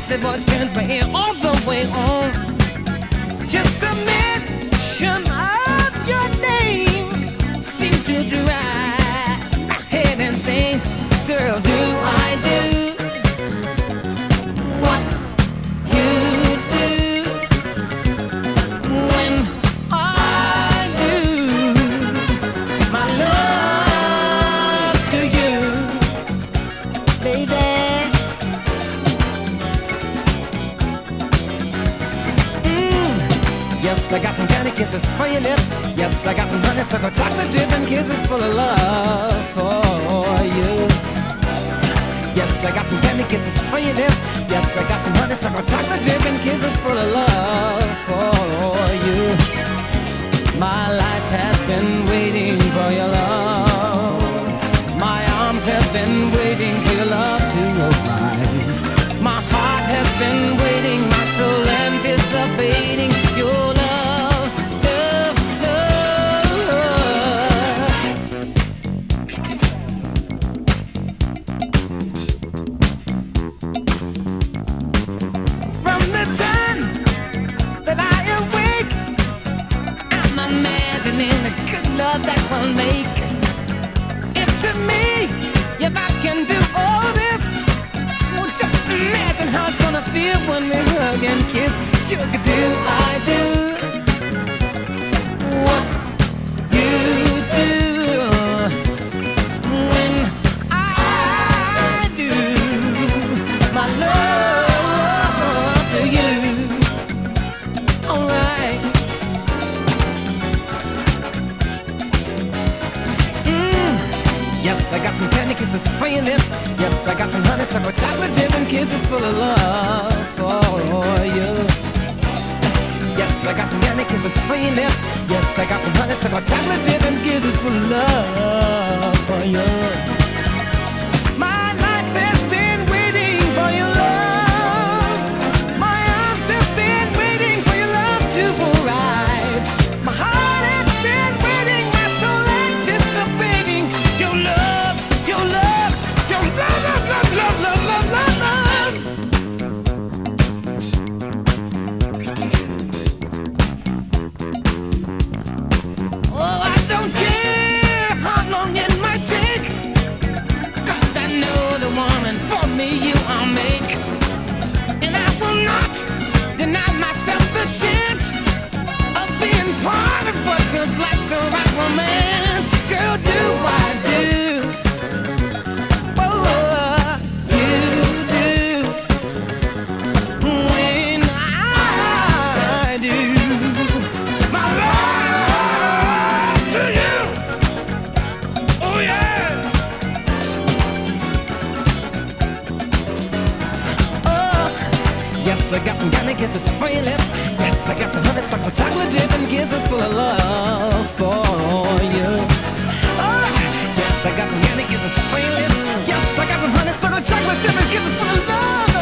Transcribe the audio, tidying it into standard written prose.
sexy voice turns my ear all the way on. Just the mention of your name seems to drive my head insane. Girl, do I do what you do when I do my love to you, baby? Yes, I got some candy kisses for your lips. Yes, I got some honeysuckle chocolate dripping kisses full of love for you. Yes, I got some candy kisses for your lips. Yes, I got some honeysuckle chocolate dripping kisses full of love for you. My life has been waiting for your love. My arms have been waiting for your love to arrive. My heart has been waiting, my soul anticipating your love, love, love. From the time that I awake, I'm imagining the good love that we'll make. If to me, if I can do all this, well, just imagine how it's gonna feel when we hug and kiss. Sugar, do I do what you do when I do my love to you? Alright. Yes, I got some candy kisses for your lips. Yes, I got some honeysuckle chocolate dripping kisses full of love for you. Yes, I got some candy kisses for your lips. Yes, I got some honeysuckle chocolate dripping kisses full of love for you. My life has been waiting for your love. My arms have been waiting for your love to arrive. My heart has been waiting, my soul anticipating your love, your love, your love, love, love, love, love, love, love. Oh, I don't care how long it might take, 'cause I know the woman for me you I'll make. And I will not deny myself the chance of being part of what feels like the right romance. Girl, do I do what you do when I do my love to you? Oh yeah. Oh, yes, I got some candy kisses for your lips. Yes, I got some honeysuckle chocolate dripping kisses full of love for you. Oh, yes, I got some candy kisses for your lips. Yes, I got some honeysuckle chocolate dripping kisses full of love